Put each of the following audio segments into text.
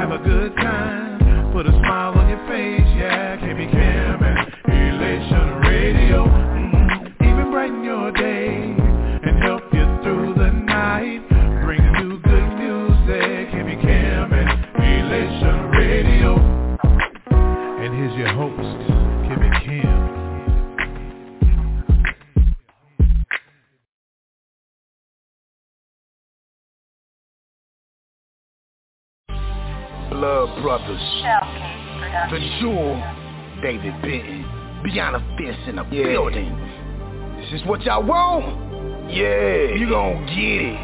have a good time, put a smile on your face, yeah. KB Cam and Elation Radio, even brighten your day and help you through the night. Bring you good music, KB Cam and Elation Radio. And here's your host, KB Cam. Blood Brothers, The Jewel, David Benton, Beyond a Fence in the building. This is what y'all want? Yeah, you gon' get it.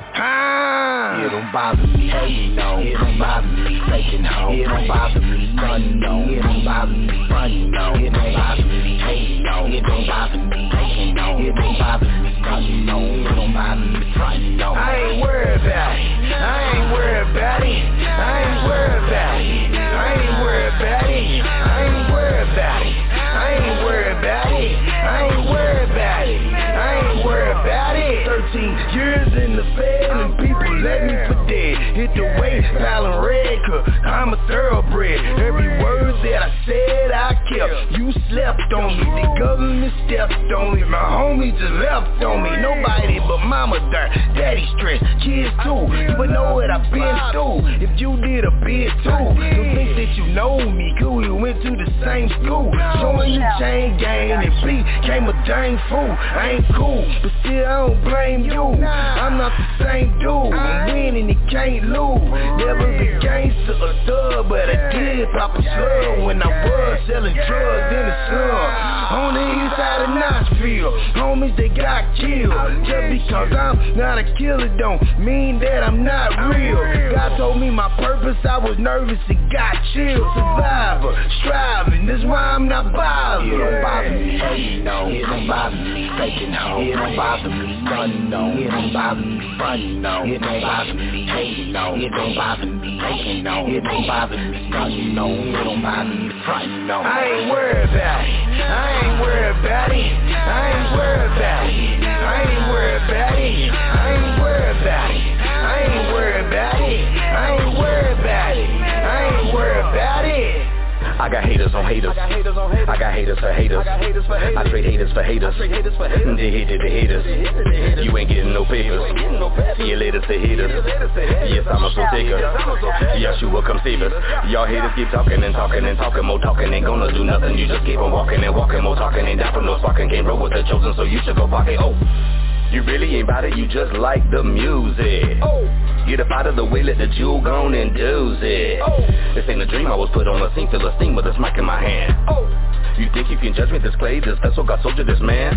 It don't bother me, hey no. It don't bother me, faking home. It don't bother me, nothing no. It don't bother me, funny no. It don't bother me, hey no. It don't bother me, faking no. It don't bother me, nothing no. It don't bother me, funny no. I ain't worried about it. I ain't worried about it. I ain't worried about it. I ain't worried about it. I ain't worried about it. I ain't worried about it. I ain't worried about it. I ain't worried about it. 13 years in the bed and people let me for dead. Hit the waist, smiling red, cause I'm a thoroughbred. Every word that I said I kept. You slept on me, the government stepped on me. My homie just left on me. Nobody but mama dirt, daddy stressed, kids too. But know what I've been through. If you did a bit too, don't think that you know me, cause we went to the same school. Showing you chain gang and B came a dang fool. I ain't cool, but still I don't blame you. I'm not the same dude. I'm winning, he can't lose. Never been gangster or thug, but I did pop a slug when I was selling drugs in the slum. On the east side of Knoxville, homies they got killed. Just because I'm not a killer don't mean that I'm not real. God told me my purpose, I was nervous and got chilled. Survivor, striving, that's why I'm not bothered. It don't bother me, hey no. It don't bother me, faking home. It don't bother me, nothing no. It don't bother me, funny no. It don't bother me, hating no. It don't bother me, faking no. It don't bother me, nothing no. It don't bother me, funny no. I ain't worried about it. I ain't worried about it. I ain't worried about it. I ain't worried about it. I ain't worried about it. I ain't worried about it. I ain't worried about it. I ain't worried about it. I got haters on haters. I got haters for haters. I trade haters for haters. They hated the haters. You ain't getting no papers. See you later to haters. Yes, I'm a soul taker. Yeshua come save us. Y'all haters keep talking and talking and talking. More talking ain't gonna do nothing. You just keep on walking and walking. More talking ain't down for no sparking. Can't roll with the chosen, so you should go pocket. Oh, you really ain't about it, you just like the music. Get up out of the way, let the jewel go on and do it. This ain't a dream, I was put on a scene, feel a steam with a smack in my hand. You think you can judge me, this clay, this vessel, got soldier, this man?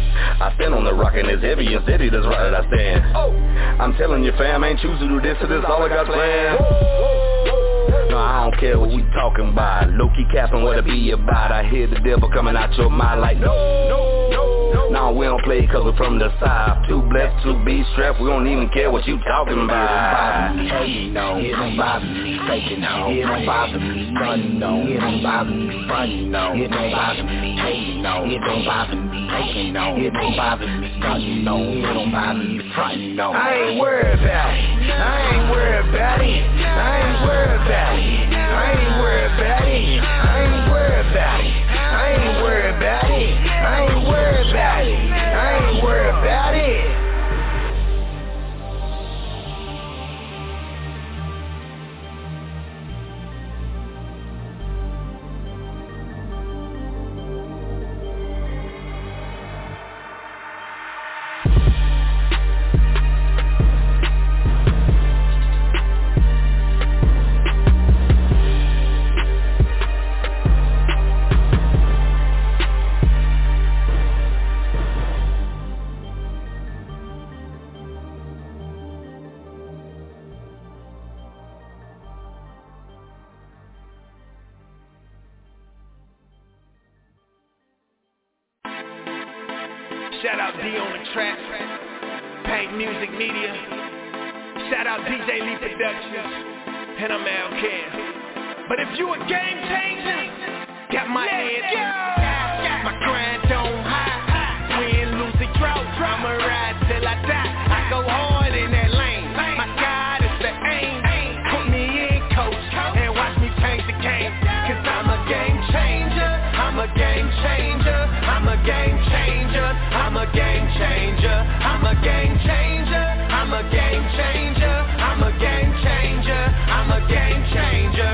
I stand on the rock and it's heavy and steady, that's right that I stand. I'm telling you fam, I ain't choosing to do this, so this all I got planned. No, I don't care what you talking about. Low-key capping what it be about. I hear the devil coming out your mind like no, we don't play cause we're from the south. Too blessed to be strapped, we don't even care what you talking about. It don't bother me, hating no. It don't bother me, faking home. It don't bother me, nothing no. It don't bother me, funny no. It don't bother me, hating no. It don't bother me, faking no. It don't bother me, nothing no. It don't bother me, funny no. I ain't worried about it. I ain't worried about it. I ain't worried about it. I ain't worried about it. I ain't worried about it. I ain't worried about it. I ain't worried about it. I ain't worried about it. Shout out D on the track, Paint Music Media. Shout out DJ Lee Productions, and I'm Al Cam. But if you a game changer, got my head, my grind on high, win, lose, and drought. I'ma ride till I die. I go hard in that lane. My God is the aim. Put me in, coach. changer. I'm a game changer. I'm a game changer. I'm a game changer. I'm a game changer.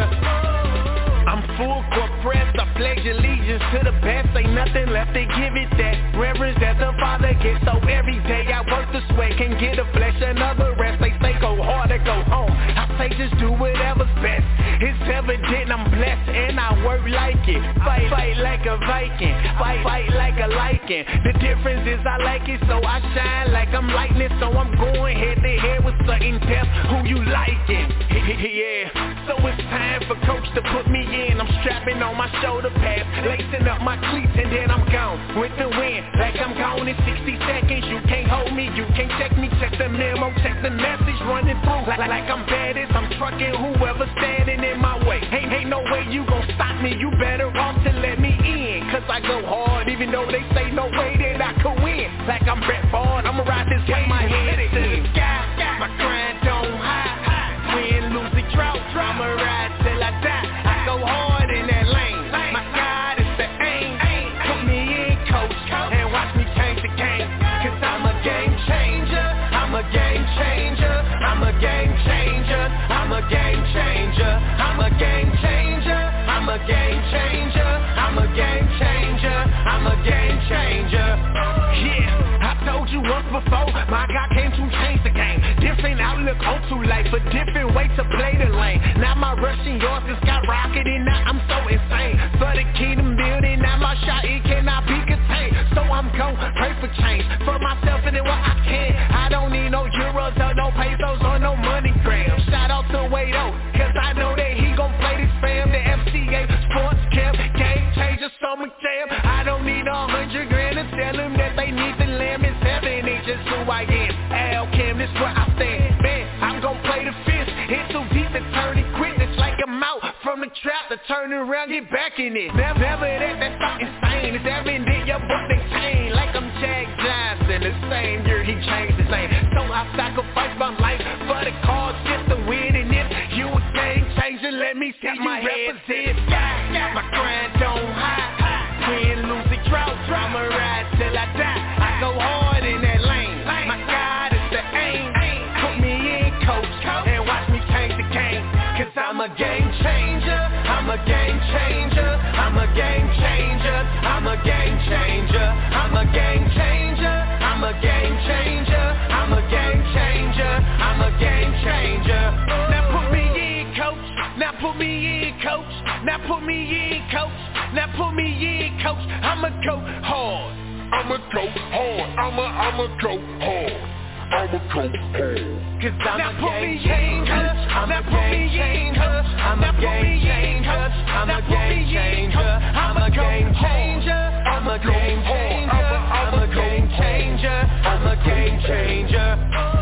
I'm full court press, I pledge allegiance to the best. Ain't nothing left to give it that reverence that the Father gets. So every day I work the sweat, can get a flesh, another rest. They say go hard or go home, I say just do whatever's best. It's evident I'm blessed and I work like it. Fight like a Viking, fight like a lichen. The difference is I like it, so I shine like I'm lightning. So I'm going head to head with certain depth, who you liking. Yeah, so it's time for coach to put me in. I'm strapping on my shoulder pads, lacing up my cleats, and then I'm gone with the wind. Like I'm gone in 60 seconds. You can't hold me, you can't check me. Check the memo, check the message running through. Like I'm baddest, I'm trucking whoever's standing in my way. Ain't no way you gon' stop me. You better off to let me in, cause I go hard, even though they say no way that I could win. Like I'm Brett Ford, I'ma ride this game, my head to the sky. My grind don't hide, win, lose the drought. I'ma ride till I die. I go hard in that lane. My God is the aim. Put me in, coach, and watch me change the game. Cause I'm a game changer. I'm a game changer. I'm a game changer. I'm a game changer. I'm a game changer. I'm a game changer. I'm a game changer. I'm a game changer. Yeah, I told you once before, my God came to change the game. Different outlook on to life, a different way to play the lane. Now my rush and yours is skyrocketing, now I'm so insane. For the kingdom building, now my shot, it cannot be contained. So I'm gon' pray for change, for myself and then what I can. I don't need no euros or no pesos or no money grams. Shout out to Wado, cause I know that he gon' play this fam. The FCA Sports Camp, game changer, summer jam. I don't need 100 grand to tell them that they need the lamb. It's heaven, it's just who I am. Al Kim, this where I stand. Man, I'm gon' play the fist. It's too deep to turn it quick. It's like I'm out from the trap to turn around, get back in it. Never that's not insane. It's evident your book they chain. Like I'm Jack Johnson, the same year he changed his name. So I sacrifice my life for the cause, just to win. And if you a game changer, let me see you represent. My grind don't hide, win, lose the drought. I'ma ride till I die. I go hard in that lane. My God is the aim. Put me in, coach, and watch me change the game. Cause I'm a game changer. I'm a game changer. I'm a game changer. I'm a game changer. I'm a game changer. I'm a game changer. I'm a game changer. I'm a game changer. Now put me in, coach. Now put me in, coach. Now put me in, coach. Now put me in, coach. I'ma go hard. I'ma go hard. I'ma go hard. I'ma go hard. Cause I'm a game changer. I'm a game changer. I'm a game changer. I'm a game changer. I'm a game changer. I'm a game changer. I'm a game changer. I'm a game changer.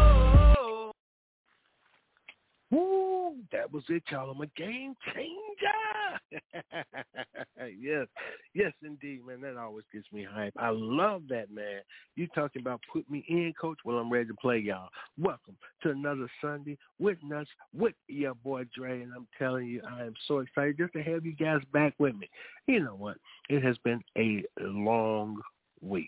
Woo, that was it, y'all. I'm a game changer. Yes, indeed, man. That always gets me hype. I love that, man. You talking about put me in, coach? Well, I'm ready to play, y'all. Welcome to another Sunday with Nuts, with your boy Dre, and I'm telling you, I am so excited just to have you guys back with me. You know what? It has been a long week.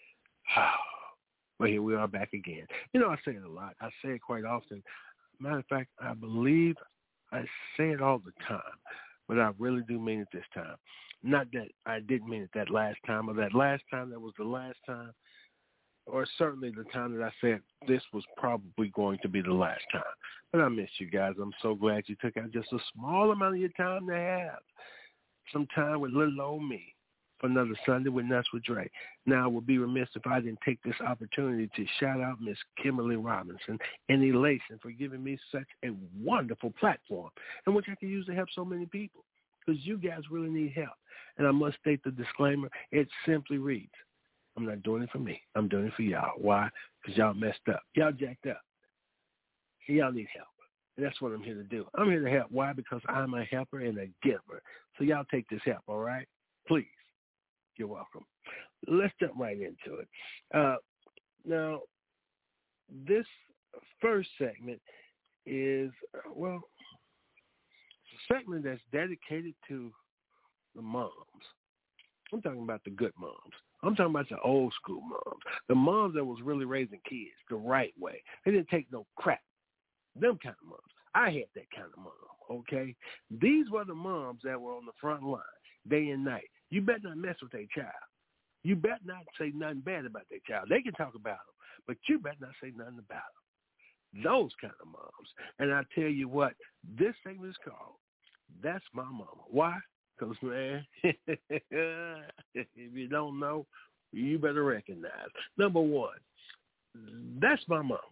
Well, here we are back again. You know, I say it a lot. I say it quite often. Matter of fact, I believe I say it all the time, but I really do mean it this time. Not that I didn't mean it that last time, or that last time that was the last time, or certainly the time that I said this was probably going to be the last time. But I miss you guys. I'm so glad you took out just a small amount of your time to have some time with little old me for another Sunday with Nuts with Dre. Now, I would be remiss if I didn't take this opportunity to shout out Miss Kimberly Robinson and Elation for giving me such a wonderful platform in which I can use to help so many people, because you guys really need help. And I must state the disclaimer, it simply reads, I'm not doing it for me. I'm doing it for y'all. Why? Because y'all messed up. Y'all jacked up. And y'all need help. And that's what I'm here to do. I'm here to help. Why? Because I'm a helper and a giver. So y'all take this help, all right? Please. You're welcome. Let's jump right into it. Now, this first segment is, well, it's a segment that's dedicated to the moms. I'm talking about the good moms. I'm talking about the old school moms, the moms that was really raising kids the right way. They didn't take no crap. Them kind of moms. I had that kind of mom, okay? These were the moms that were on the front line day and night. You better not mess with their child. You better not say nothing bad about their child. They can talk about them, but you better not say nothing about them. Those kind of moms. And I tell you what, this segment is called That's My Mama. Why? Because, man, if you don't know, you better recognize. Number one, that's my mama.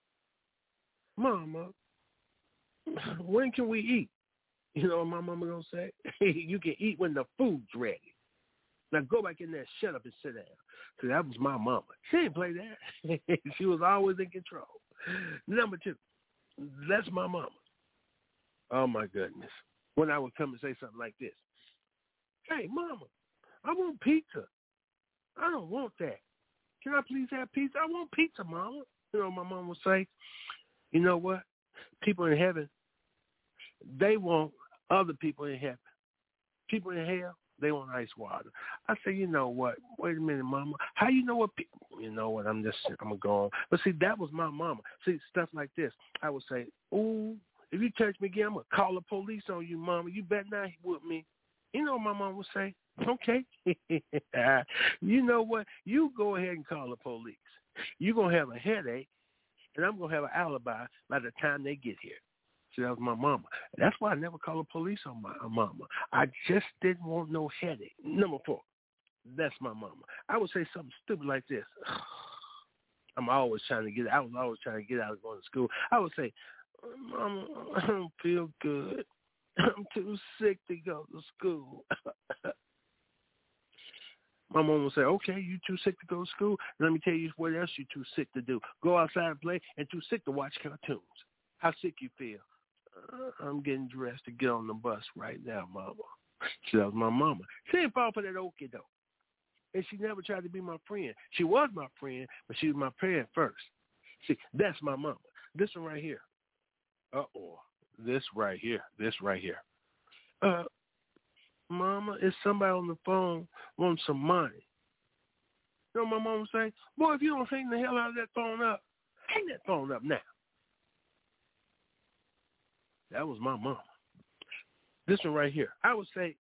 Mama, when can we eat? You know what my mama gonna say? You can eat when the food's ready. Now go back in there, shut up and sit down. So that was my mama. She didn't play that. She was always in control. Number two, that's my mama. Oh my goodness. When I would come and say something like this, hey mama, I want pizza. I don't want that. Can I please have pizza? I want pizza, mama. You know what my mom would say? You know what? People in heaven, they want other people in heaven. People in hell, they want ice water. I say, you know what? Wait a minute, mama. How you know what people... You know what? I'm going to go on. But see, that was my mama. See, stuff like this. I would say, ooh, if you touch me again, I'm going to call the police on you, mama. You better not with me. You know what my mom would say? Okay. You know what? You go ahead and call the police. You're going to have a headache, and I'm going to have an alibi by the time they get here. So that was my mama. That's why I never called the police on my mama. I just didn't want no headache. Number four, that's my mama. I would say something stupid like this. I was always trying to get out of going to school. I would say, Mama, I don't feel good. I'm too sick to go to school. My mom would say, okay, you too sick to go to school? Let me tell you what else you too sick to do. Go outside and play and too sick to watch cartoons. How sick you feel? I'm getting dressed to get on the bus right now, mama. So that was my mama. She didn't fall for that okie doke. And she never tried to be my friend. She was my friend, but she was my parent first. See, that's my mama. This one right here. Uh-oh. This right here. Mama, is somebody on the phone wants some money? You know what my mama say? Boy, if you don't hang the hell out of that phone up, hang that phone up now. That was my mama. This one right here. I would say,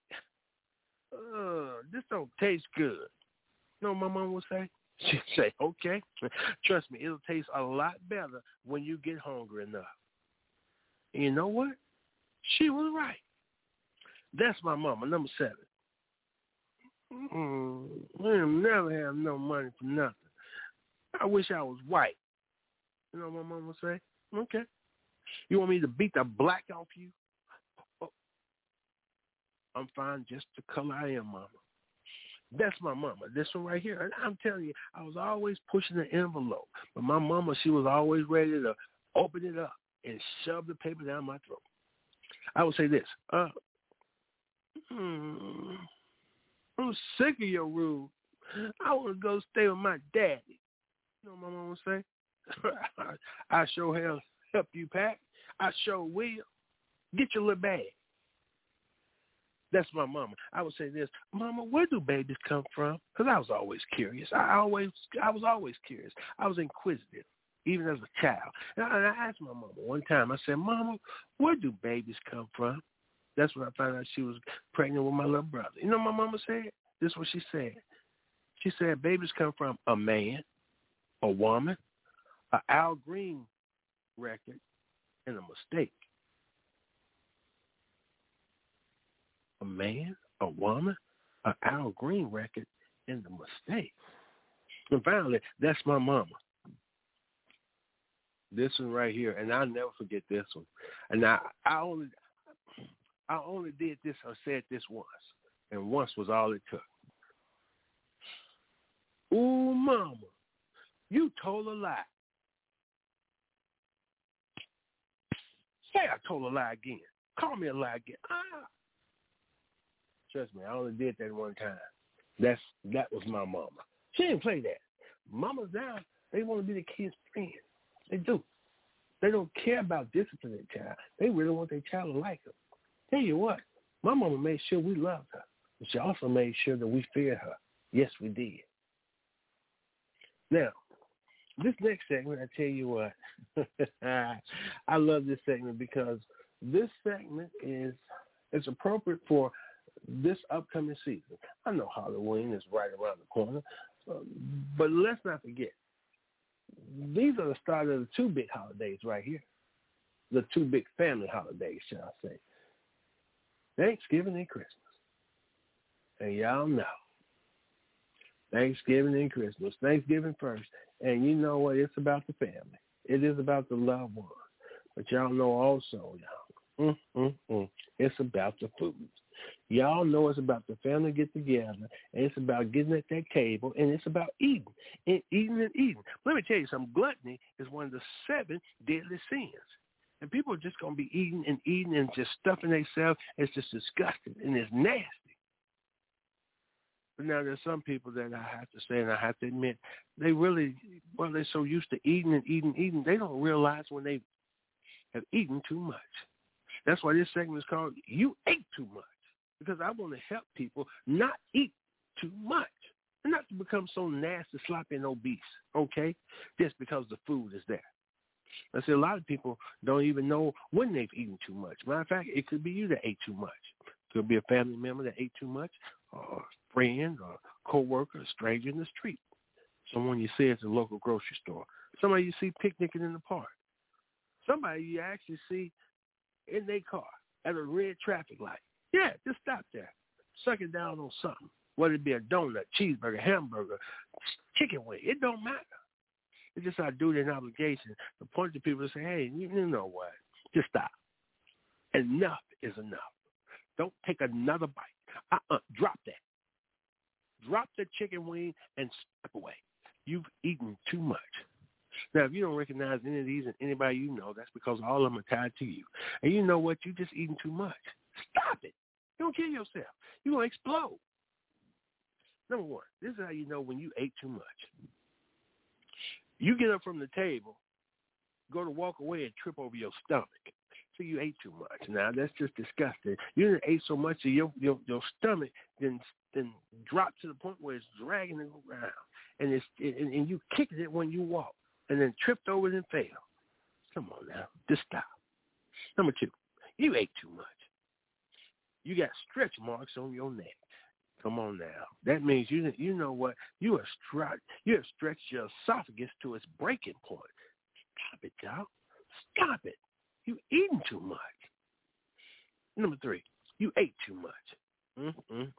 this don't taste good. You know what my mama would say? She'd say, okay. Trust me, it'll taste a lot better when you get hungry enough. And you know what? She was right. That's my mama. Number 7. We'll never have no money for nothing. I wish I was white. You know what my mama would say? Okay. You want me to beat the black off you? Oh, I'm fine just the color I am, mama. That's my mama. This one right here. And I'm telling you, I was always pushing the envelope. But my mama, she was always ready to open it up and shove the paper down my throat. I would say this. I'm sick of your rule. I want to go stay with my daddy. You know what my mama would say? I sure help you pack. I sure will. Get your little bag. That's my mama. I would say this, Mama, where do babies come from? Because I was always curious. I was always curious. I was inquisitive, even as a child. And I asked my mama one time, I said, Mama, where do babies come from? That's when I found out she was pregnant with my little brother. You know what my mama said? This is what she said. She said, babies come from a man, a woman, an Al Green record, and a mistake. A man, a woman, an Al Green record, and a mistake. And finally, that's my mama. This one right here, and I'll never forget this one. And I only did this or said this once, and once was all it took. Ooh, mama, you told a lie. Say I told a lie again. Call me a lie again. Trust me, I only did that one time. That was my mama. She didn't play that. Mamas now, they want to be the kids' friend. They do. They don't care about disciplining their child. They really want their child to like them. Tell you what, my mama made sure we loved her. But she also made sure that we feared her. Yes, we did. Now, this next segment, I tell you what, I love this segment because this segment is appropriate for this upcoming season. I know Halloween is right around the corner, but let's not forget, these are the start of the two big holidays right here, the two big family holidays, shall I say, Thanksgiving and Christmas. And y'all know, Thanksgiving and Christmas, Thanksgiving first, and you know what? It's about the family. It is about the loved ones. But y'all know also, y'all, it's about the food. Y'all know it's about the family get together, and it's about getting at that table, and it's about eating and eating and eating. Let me tell you something. Gluttony is one of the 7 deadly sins. And people are just going to be eating and just stuffing themselves. It's just disgusting, and it's nasty. But now there's some people that I have to say, and I have to admit, they really, well, they're so used to eating, they don't realize when they have eaten too much. That's why this segment is called You Ate Too Much, because I want to help people not eat too much and not to become so nasty, sloppy, and obese, okay, just because the food is there. I see a lot of people don't even know when they've eaten too much. Matter of fact, it could be you that ate too much. It could be a family member that ate too much, or a friend, or a co-worker, a stranger in the street, someone you see at the local grocery store, somebody you see picnicking in the park, somebody you actually see in their car at a red traffic light. Yeah, just stop there. Suck it down on something, whether it be a donut, cheeseburger, hamburger, chicken wing. It don't matter. It's just our duty and obligation to point to people and say, hey, you know what? Just stop. Enough is enough. Don't take another bite. Drop that. Drop the chicken wing and step away. You've eaten too much. Now, if you don't recognize any of these and anybody you know, that's because all of them are tied to you. And you know what? You're just eating too much. Stop it. Don't kill yourself. You're going to explode. Number one, this is how you know when you ate too much. You get up from the table, go to walk away and trip over your stomach. So you ate too much. Now, that's just disgusting. You didn't ate so much that your stomach then dropped to the point where it's dragging it around. And and you kicked it when you walk and then tripped over it and fell. Come on now. Just stop. Number 2, you ate too much. You got stretch marks on your neck. Come on now. That means you know what? You have stretched your esophagus to its breaking point. Stop it, y'all. Stop it. You eating too much. Number 3, you ate too much.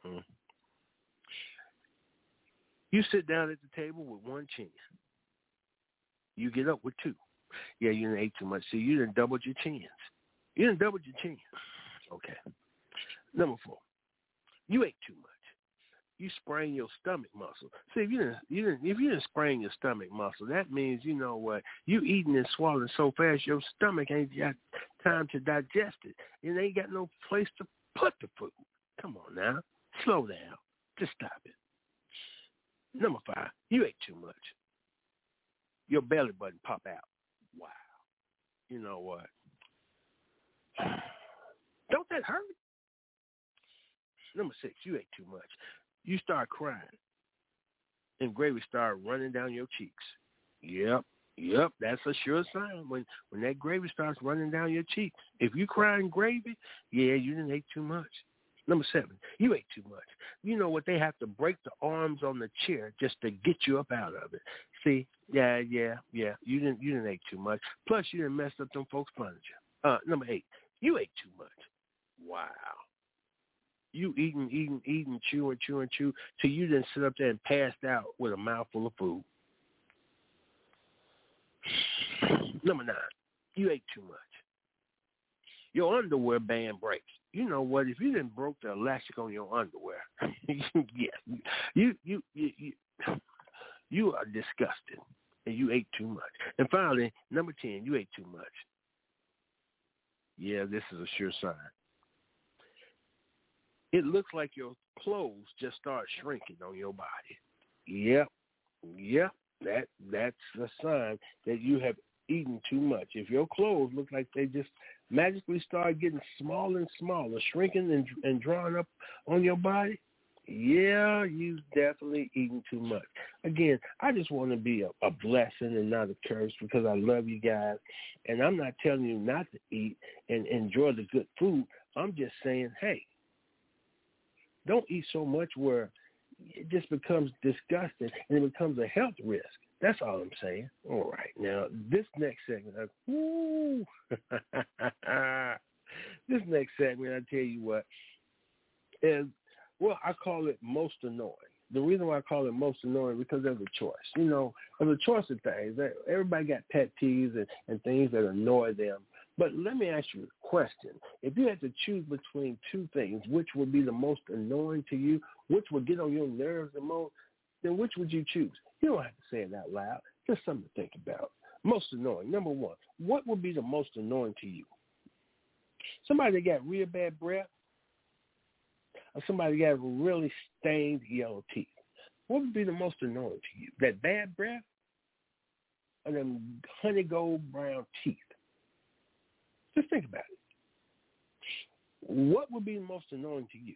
You sit down at the table with one chin. You get up with 2. Yeah, you done ate too much. See, you done doubled your chins. You done doubled your chin. Okay. Number 4, you ate too much. You sprain your stomach muscle. See, if you didn't sprain your stomach muscle, that means, you know what, you eating and swallowing so fast your stomach ain't got time to digest it. It ain't got no place to put the food. Come on now. Slow down. Just stop it. Number 5, you ate too much. Your belly button pop out. Wow. You know what? Don't that hurt? Number 6, you ate too much. You start crying, and gravy start running down your cheeks. Yep, that's a sure sign when that gravy starts running down your cheeks. If you crying gravy, yeah, you didn't ate too much. Number 7, you ate too much. You know what? They have to break the arms on the chair just to get you up out of it. See, yeah. You didn't ate too much. Plus, you done messed up them folks' furniture. Number 8, you ate too much. Wow. You eating, chew till you done sit up there and passed out with a mouthful of food. Number 9, you ate too much. Your underwear band breaks. You know what? If you didn't broke the elastic on your underwear, yes, you are disgusted, and you ate too much. And finally, number 10, you ate too much. Yeah, this is a sure sign. It looks like your clothes just start shrinking on your body. Yep, that's a sign that you have eaten too much. If your clothes look like they just magically start getting smaller and smaller, shrinking and drawing up on your body, yeah, you've definitely eaten too much. Again, I just want to be a blessing and not a curse because I love you guys. And I'm not telling you not to eat and enjoy the good food. I'm just saying, hey, don't eat so much where it just becomes disgusting and it becomes a health risk. That's all I'm saying. All right. Now, this next segment, this next segment, I tell you what, is, well, I call it most annoying. The reason why I call it most annoying because there's a choice. You know, there's a choice of things. Everybody got pet peeves and things that annoy them. But let me ask you a question. If you had to choose between two things, which would be the most annoying to you, which would get on your nerves the most, then which would you choose? You don't have to say it out loud. Just something to think about. Most annoying. Number one, what would be the most annoying to you? Somebody that got real bad breath or somebody that got really stained yellow teeth? What would be the most annoying to you? That bad breath or them honey gold brown teeth? Just think about it. What would be the most annoying to you?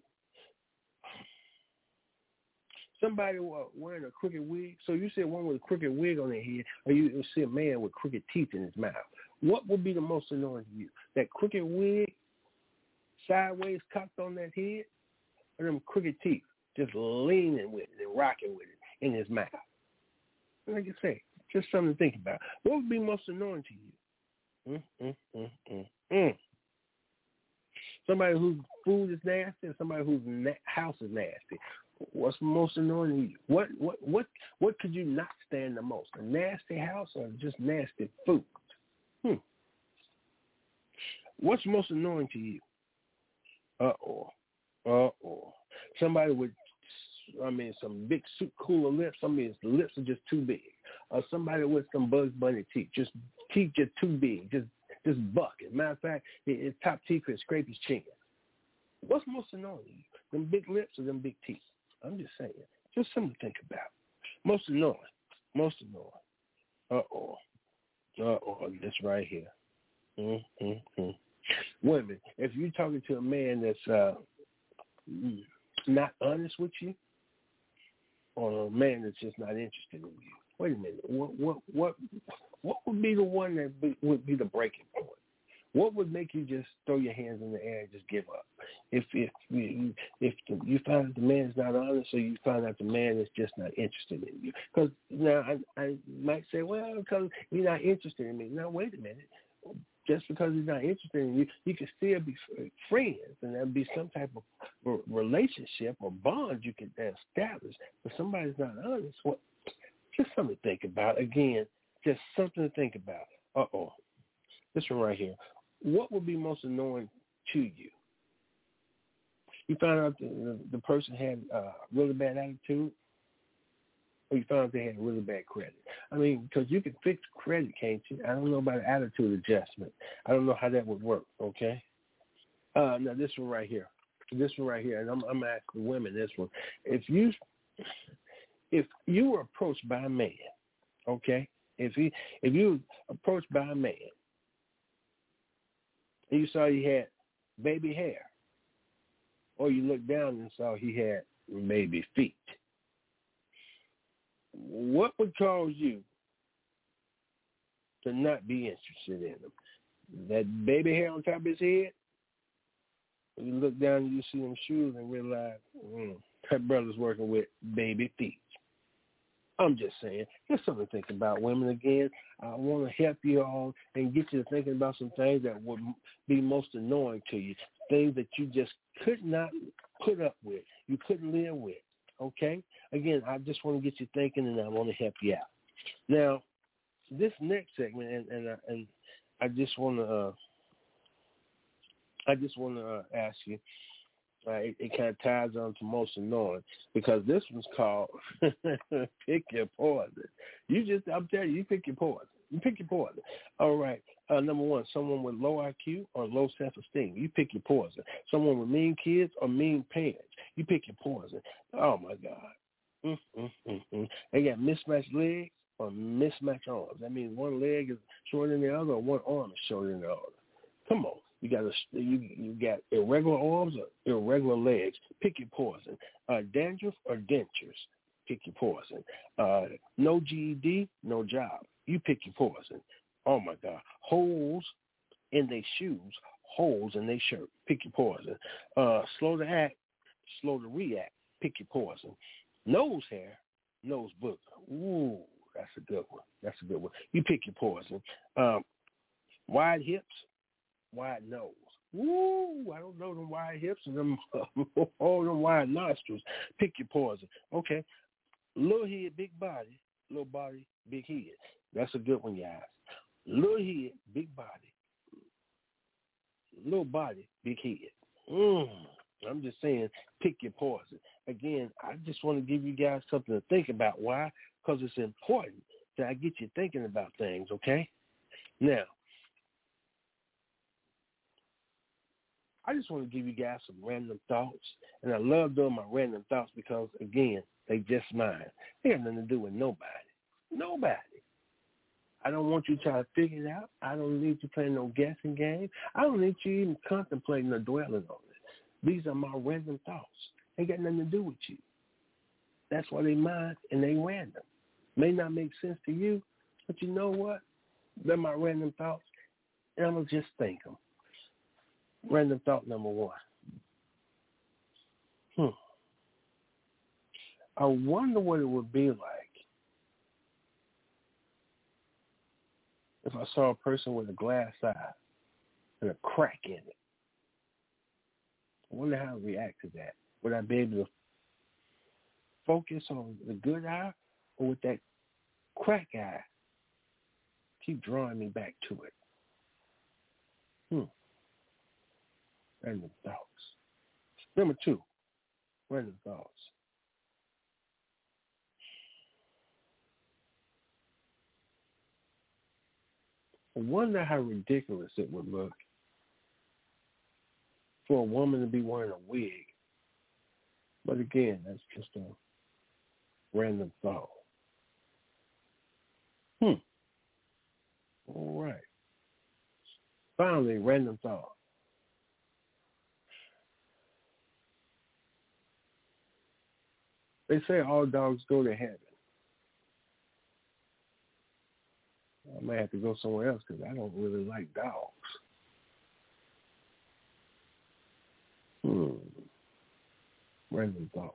Somebody wearing a crooked wig. So you see one with a crooked wig on their head, or you see a man with crooked teeth in his mouth. What would be the most annoying to you? That crooked wig, sideways cocked on that head, or them crooked teeth just leaning with it and rocking with it in his mouth? Like I say, just something to think about. What would be most annoying to you? Somebody whose food is nasty and somebody whose house is nasty. What's most annoying to you? What could you not stand the most? A nasty house or just nasty food? What's most annoying to you? Somebody with, some big soup cooler lips. His lips are just too big. Or somebody with some Bugs Bunny teeth. Teeth just too big. Just bucking. Matter of fact, his top teeth could scrape his chin. What's most annoying to you? Them big lips or them big teeth? I'm just saying. Just something to think about. Most annoying. This right here. Women, if you're talking to a man that's not honest with you, or a man that's just not interested in you, wait a minute. What would be the one that would be the breaking point? What would make you just throw your hands in the air and just give up? If you find out the man is not honest, or you find out the man is just not interested in you? Because now I might say, well, because he's not interested in me. Now, wait a minute. Just because he's not interested in you, you can still be friends, and there'll be some type of relationship or bond you can establish. But somebody's not honest. Well, just something to think about. Again, just something to think about. This one right here. What would be most annoying to you? You found out the person had a really bad attitude, or you found out they had really bad credit. Because you can fix credit, can't you? I don't know about attitude adjustment. I don't know how that would work, okay? Now, this one right here, and I'm asking women this one. If you were approached by a man, okay? If you were approached by a man, and you saw he had baby hair, or you looked down and saw he had baby feet, what would cause you to not be interested in him? That baby hair on top of his head? Or you look down and you see them shoes and realize, that brother's working with baby feet. I'm just saying, just something to think about, women. Again, I want to help you all and get you to thinking about some things that would be most annoying to you, things that you just could not put up with, you couldn't live with, okay? Again, I just want to get you thinking, and I want to help you out. Now, this next segment, and I just want to ask you. It kind of ties on to most annoying, because this one's called Pick Your Poison. I'm telling you pick your poison. You pick your poison. All right. Number one, someone with low IQ or low self-esteem. You pick your poison. Someone with mean kids or mean parents. You pick your poison. Oh, my God. They got mismatched legs or mismatched arms. That means one leg is shorter than the other, or one arm is shorter than the other. Come on. You got irregular arms or irregular legs. Pick your poison. Dandruff or dentures. Pick your poison. No GED, no job. You pick your poison. Oh my God. Holes in their shoes, holes in their shirt. Pick your poison. Slow to act, slow to react. Pick your poison. Nose hair, nose booger. Ooh, that's a good one. That's a good one. You pick your poison. Wide hips, wide nose. Woo, I don't know them wide hips and them all them wide nostrils. Pick your poison. Okay. Little head, big body. Little body, big head. That's a good one, guys. Little head, big body. Little body, big head. I'm just saying, pick your poison. Again, I just want to give you guys something to think about. Why? Because it's important that I get you thinking about things, okay? Now, I just want to give you guys some random thoughts, and I love doing my random thoughts because, again, they just mine. They got nothing to do with nobody. Nobody. I don't want you trying to figure it out. I don't need you playing no guessing game. I don't need you even contemplating or dwelling on it. These are my random thoughts. They got nothing to do with you. That's why they mine and they random. May not make sense to you, but you know what? They're my random thoughts, and I'm going to just think them. Random thought number one. I wonder what it would be like if I saw a person with a glass eye and a crack in it. I wonder how I'd react to that. Would I be able to focus on the good eye, or would that crack eye keep drawing me back to it? Random thoughts. Number two, random thoughts. I wonder how ridiculous it would look for a woman to be wearing a wig. But again, that's just a random thought. All right. Finally, random thought. They say all dogs go to heaven. I may have to go somewhere else because I don't really like dogs. Random thought.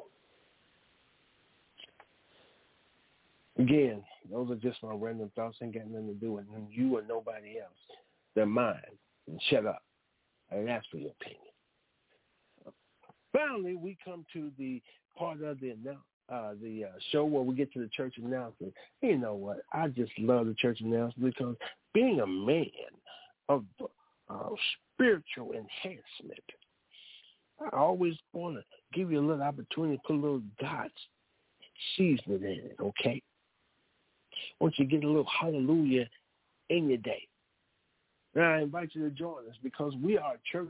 Again, those are just my random thoughts. Ain't got nothing to do with you or nobody else. They're mine. And shut up. I didn't ask for your opinion. Finally, we come to the part of the show where we get to the church announcement. You know what? I just love the church announcement because being a man of spiritual enhancement, I always want to give you a little opportunity to put a little God's seasoning in it, okay? Once you get a little hallelujah in your day. And I invite you to join us because we are a church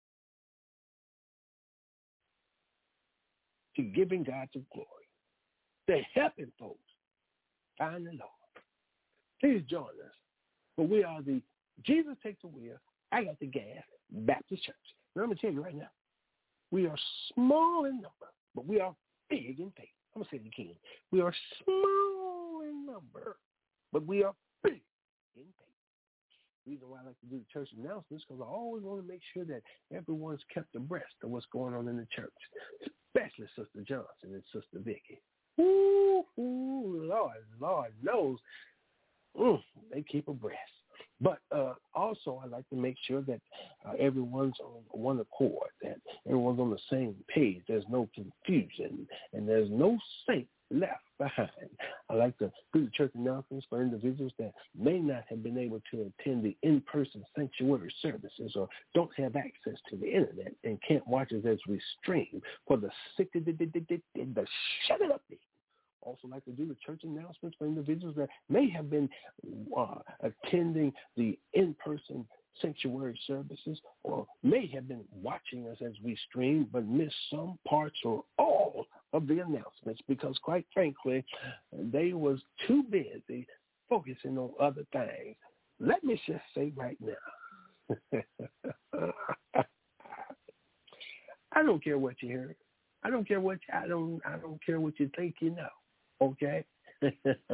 to giving God the glory. They're helping folks find the Lord. Please join us. But we are the Jesus Takes the Wheel, I Got the Gas Baptist Church. Now, I'm going to tell you right now, we are small in number, but we are big in faith. I'm going to say it again. We are small in number, but we are big in faith. The reason why I like to do the church announcements is because I always want to make sure that everyone's kept abreast of what's going on in the church, especially Sister Johnson and Sister Vicky. Ooh, Lord knows they keep abreast. But also I like to make sure that everyone's on one accord, that everyone's on the same page. There's no confusion, and there's no saint left behind. I like to do the church announcements for individuals that may not have been able to attend the in-person sanctuary services or don't have access to the internet and can't watch us as we stream for the shut it up. Also like to do the church announcements for individuals that may have been attending the in-person sanctuary services or may have been watching us as we stream but missed some parts or all of the announcements because, quite frankly, they was too busy focusing on other things. Let me just say right now, I don't care what you heard. I don't care what I don't care what you think you know. Okay? Let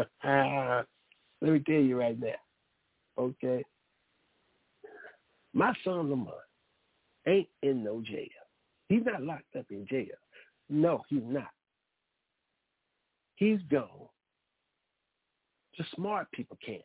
me tell you right now. Okay? My son Lamont ain't in no jail. He's not locked up in jail. No, he's not. He's gone to smart people camp.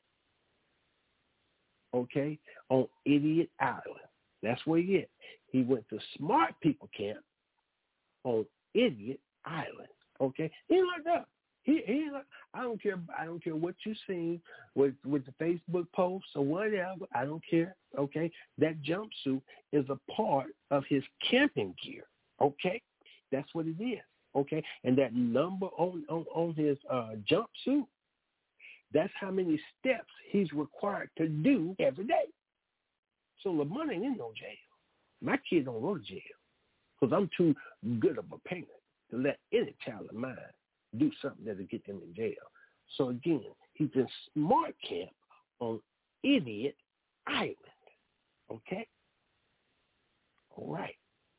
Okay? On Idiot Island. That's where he is. He went to smart people camp on Idiot Island. Okay? He ain't locked up. He ain't locked. I don't care what you seen with the Facebook posts or whatever. I don't care. Okay? That jumpsuit is a part of his camping gear. Okay? That's what it is. Okay? And that number on his jumpsuit, that's how many steps he's required to do every day. So Lamont ain't in no jail. My kid don't go to jail because I'm too good of a parent to let any child of mine do something that'll get them in jail. So again, he's in smart camp on Idiot Island. Okay? All right.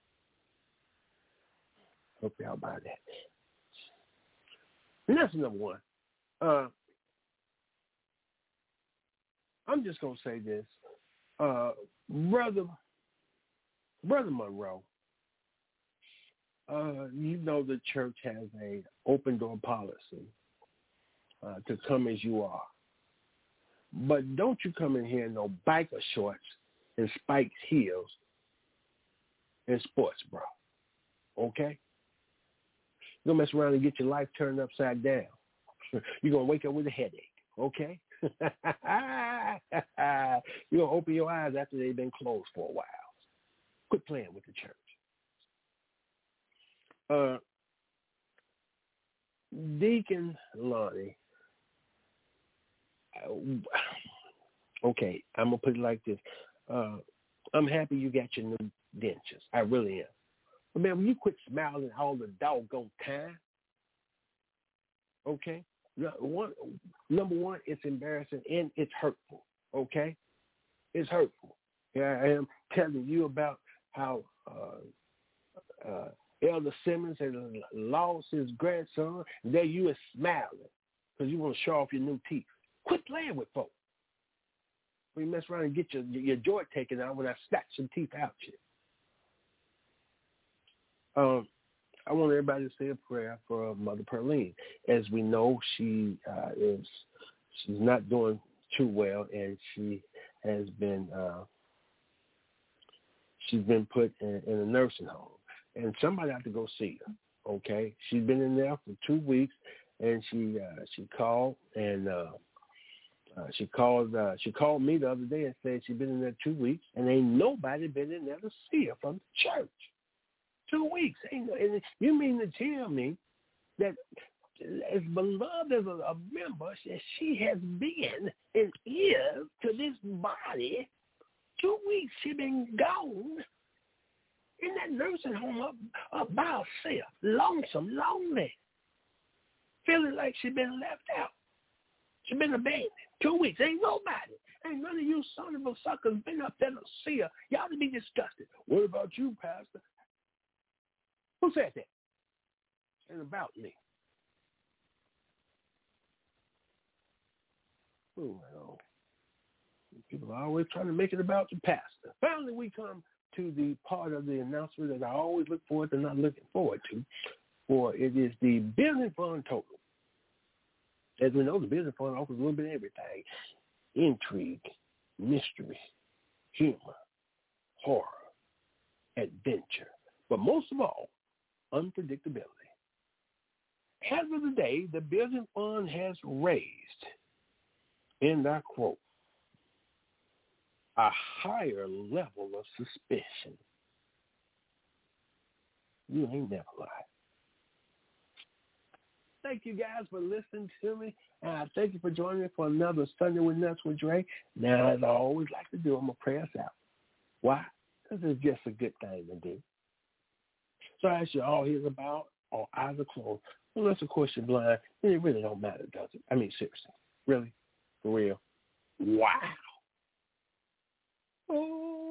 Hope y'all buy that. And that's number one. I'm just going to say this. Brother Monroe, you know the church has a open door policy to come as you are. But don't you come in here in no biker shorts and spiked heels and sports bra. Okay? You're going to mess around and get your life turned upside down. You're going to wake up with a headache. Okay? You're going to open your eyes after they've been closed for a while. Quit playing with the church. Deacon Lonnie, okay, I'm going to put it like this. I'm happy you got your new dentures. I really am. But, man, when you quit smiling all the doggone time, okay? Number one, it's embarrassing and it's hurtful, okay? It's hurtful. Yeah, I am telling you about how Elder Simmons had lost his grandson, and there you are smiling because you want to show off your new teeth. Quit playing with folks. When you mess around and get your jaw taken out when I snatch some teeth out you. I want everybody to say a prayer for Mother Pearline. As we know, she's not doing too well, and she has been she's been put in a nursing home, and somebody had to go see her. Okay, she's been in there for 2 weeks, and she called and she called me the other day and said she's been in there 2 weeks, and ain't nobody been in there to see her from the church. 2 weeks. And you mean to tell me that as beloved as a member as she has been and is to this body, 2 weeks she been gone in that nursing home up by herself, lonesome, lonely, feeling like she been left out. She been abandoned. 2 weeks. Ain't nobody. Ain't none of you son of a suckers been up there to see her. Y'all to be disgusted. What about you, Pastor? Who said that? And about me. Oh, well. People are always trying to make it about the pastor. Finally, we come to the part of the announcement that I always look forward to, not looking forward to, for it is the building fund total. As we know, the building fund offers a little bit of everything. Intrigue, mystery, humor, horror, adventure, but most of all, unpredictability. As of the day, the building fund has raised, and I quote, a higher level of suspicion. You ain't never lied. Thank you guys for listening to me. Thank you for joining me for another Sunday with Nuts with Dre. Now, as I always like to do, I'm going to pray us out. Why? Because it's just a good thing to do. So I ask you all ears about, all eyes are closed. Unless, of course, you're blind, then it really don't matter, does it? I mean, seriously. Really? For real? Wow. Oh.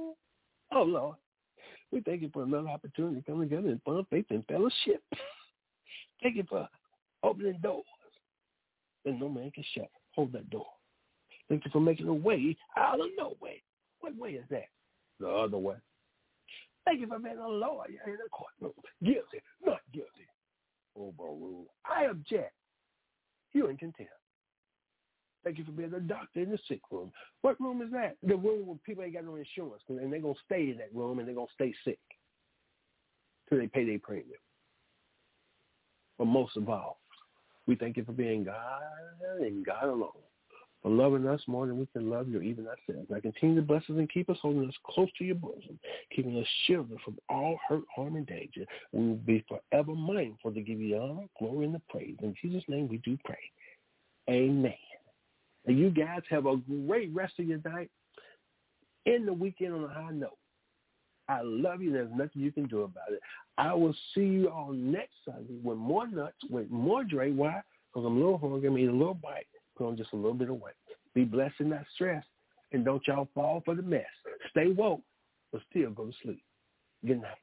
Oh, Lord. We thank you for another opportunity to come together in fun, faith, and fellowship. Thank you for opening doors that no man can shut. Hold that door. Thank you for making a way out of no way. What way is that? The other way. Thank you for being a lawyer in the courtroom. Guilty, not guilty. Overruled. I object. You're in contempt. Thank you for being a doctor in the sick room. What room is that? The room where people ain't got no insurance, and they're going to stay in that room, and they're going to stay sick till they pay their premium. But most of all, we thank you for being God and God alone, for loving us more than we can love you or even ourselves. Now continue to bless us and keep us, holding us close to your bosom, keeping us shielded from all hurt, harm, and danger. We will be forever mindful to give you the honor, glory, and the praise. In Jesus' name we do pray. Amen. And you guys have a great rest of your night. End the weekend on a high note. I love you. There's nothing you can do about it. I will see you all next Sunday with more nuts, with more Dre. Why? Because I'm a little hungry. I'm eating a little bite. Put on just a little bit of weight. Be blessed and not stressed. And don't y'all fall for the mess. Stay woke, but still go to sleep. Good night.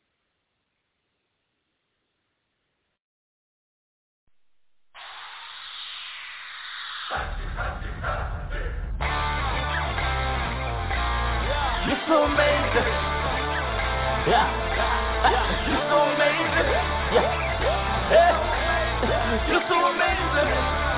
You're so amazing. Yeah. You're so amazing. Yeah. You're so amazing.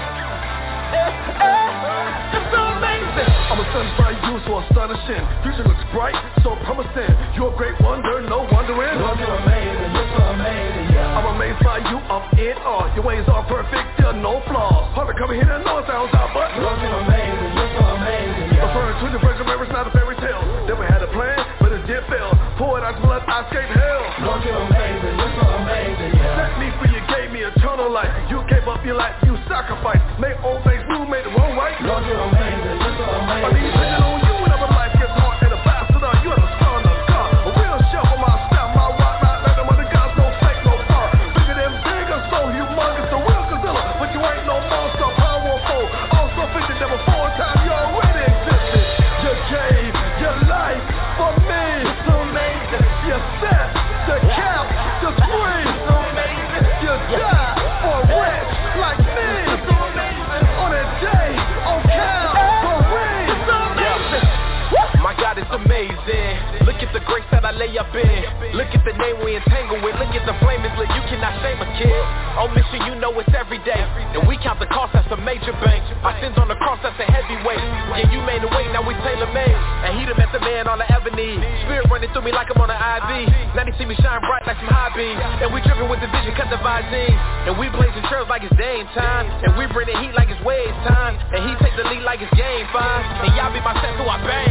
You're so amazing. I'm a sunshine, you so astonishing. Future looks bright, so promising. You're a great wonder, no wondering. Lord, you're amazing. You're so amazing. Yeah. I'm amazed by you, I'm in awe. Your ways are perfect, there are no flaws. Hard to come here and know it sounds out, but Lord, you're amazing. You're so amazing. Yeah. Referring to the Virgin Mary, it's not a fairy tale. Never had a plan, but it did fail. Pour it out blood, I escaped hell. Lord, you're amazing. You're so amazing. Yeah. Set me free, you gave me eternal life. You gave up your life, you sacrificed. Made old things new, made the wrong right. Lord, you're amazing. You're so amazing. I mean, depending on you whenever life gets hard. And a bastard, you have a star on the car. A real chef on my style, my rock, not let them other guys, no fake, no far. Bigger than bigger, so humongous, the real Godzilla. But you ain't no monster, powerful. Also figured that before time you already existed. You gave your life for me. You're so amazing. You set the cap to free. You're so amazing. You died for a wretch like me. You're so amazing. On a day, on Calvary. You're so amazing. My God, it's amazing. Look at the grace that I lay up in. Look at the name we entangle with. Look at the flame is lit. You cannot shame a kid. On mission, you know it's every day. And we count the cost, that's a major bank. Our sins on the cross, that's a heavy weight. Yeah, you made a way, now we tailor-made. And he done met the man on the ebony. Spirit running through me like I'm on an IV. Now they see me shine bright like some high beams. And we dripping with the vision, cut the visine. And we blazing trails like it's day time. And we bring the heat like it's wave time. And he take the lead like it's game 5. And y'all be my set, so I bang.